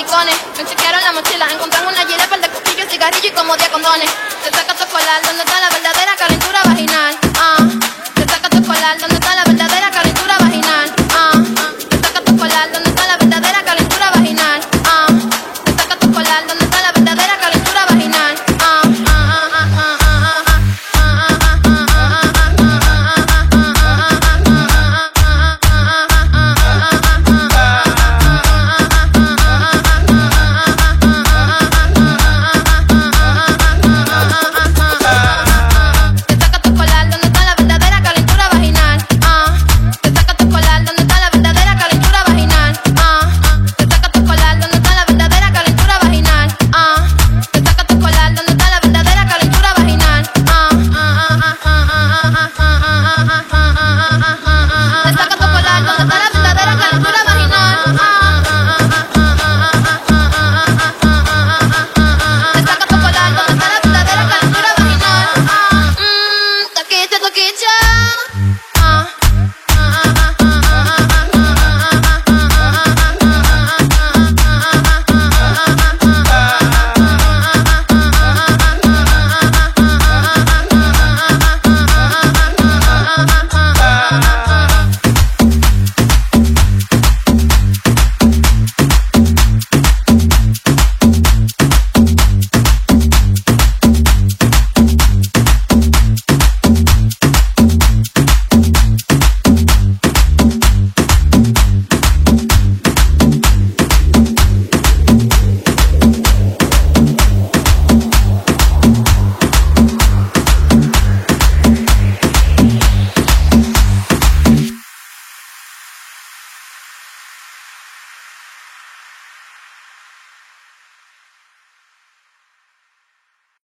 maricones. Me chequearon la mochila, encontraron una jirafa de cuchillos, cigarrillo y como 10 condones. Te saca tu colar, ¿dónde está la verdadera calentura vaginal? Te saca tu colar, ¿dónde está la verdadera calentura vaginal? Te saca tu colar, ¿dónde está la verdadera calentura vaginal? Te saca tu colar, ¿dónde está la verdadera calentura vaginal? Toquicha.